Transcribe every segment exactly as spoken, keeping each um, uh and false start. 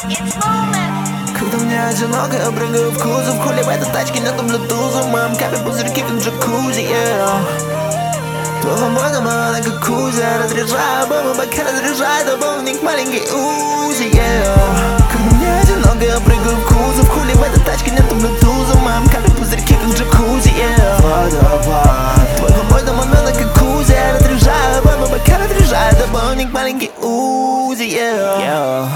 Когда мне одиноко, я прыгаю в кузов. Хули в этой тачке нету блютуза. Мам, капи пузырьки, как джакузи, yeah. Твоего мозга мало на кукузе. Разряжаю бомбу, пока разряжаю добовник маленький узи, yeah. Когда мне одиноко, я прыгаю в кузов. Хули в этой тачке нету блютуза. Мам, капи пузырьки, как джакузи, yeah. Водопад. Твоего мозга мало на кукузе. Разряжаю бомбу, пока разряжаю добовник маленький узи, yeah, yeah.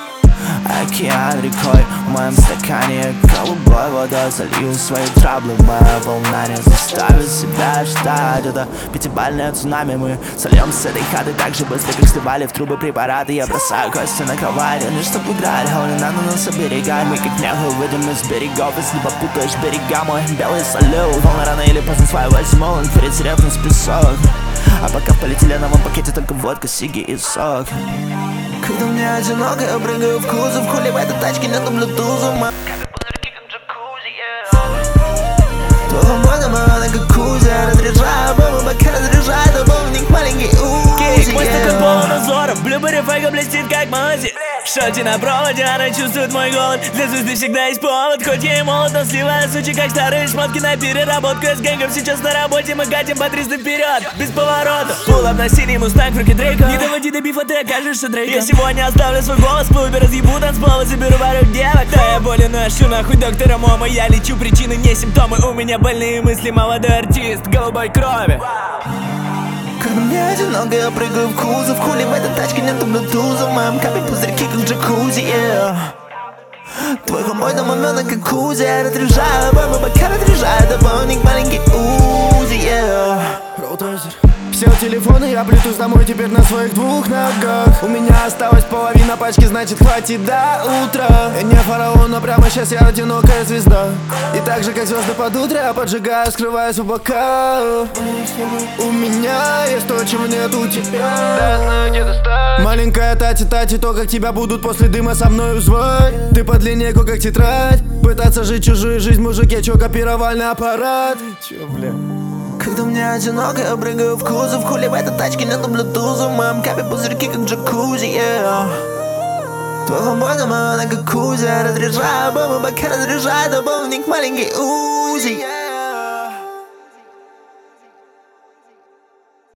Океан рекой, в моем стакане голубой водой залью свои траблы. Моя волна не заставит себя ждать. Это пятибалльное цунами. Мы сольем с этой хаты так же быстро, как сливали в трубы препараты. Я бросаю кости на кровать, лишь чтоб играть. Холи надо нас оберегать. Мы как нехуй выйдем из берегов. Если попутаешь берега, мой белый салют. Волна рано или поздно свою возьму, перед ревным песок. А пока в полиэтиленовом пакете только водка, сиги и сок. Когда мне одиноко, я прыгаю в кузов. Хули в этой тачке нету блютуза. Капи пузырьки, как джакузи, yeah. Твоего мозга мало на кукузе. Разряжаю бомбу, пока разряжаю добовник маленький узи, мой стакан полон узоров. Блюбери фейга блестит, как мази. Шоти на проводе, она чувствует мой голод. Для звезды всегда есть повод. Хоть я и молод, но сливаю сучи, как старые шмотки на переработку. Я с гэнгом сейчас на работе, мы катим по триста вперед, без поворота. Пулап на синий мустанг в руке Дрейка. Не доводи до бифа, ты окажешься Дрейком. Я сегодня оставлю свой голос, плубер разъебу танцпол и заберу пару девок. Да, я болен, ношу нахуй доктора Мома. Я лечу причины, не симптомы. У меня больные мысли, молодой артист голубой крови. Когда мне одиноко, я прыгаю в кузов. Хули в этой тачке нету блютуза. Мам, капи пузырьки, как джакузи, yeah. Твой хомой на момент, как узи. Я разряжаю бомбу, пока разряжаю добовник маленький узи, yeah. Все телефоны, я блютуз домой теперь на своих двух ногах. У меня осталась половина пачки, значит хватит до утра. Я не фараон, но прямо сейчас я одинокая звезда. И так же, как звезды под утро, я поджигаю, скрываюсь в облаках. У меня есть то, чего нет у тебя. Маленькая тати-тати, то, как тебя будут после дыма со мной звать. Ты под линейку, как тетрадь. Пытаться жить чужую жизнь, мужики, чё, копировальный аппарат? Чё, бля? Когда мне одиноко, я прыгаю в кузов. Хули в этой тачке нету блютуза. Мам, капи пузырьки, как джакузи, yeah. Твоего мозга мало на кукузе. Разряжаю бомбу, пока разряжаю добовник маленький узи, yeah.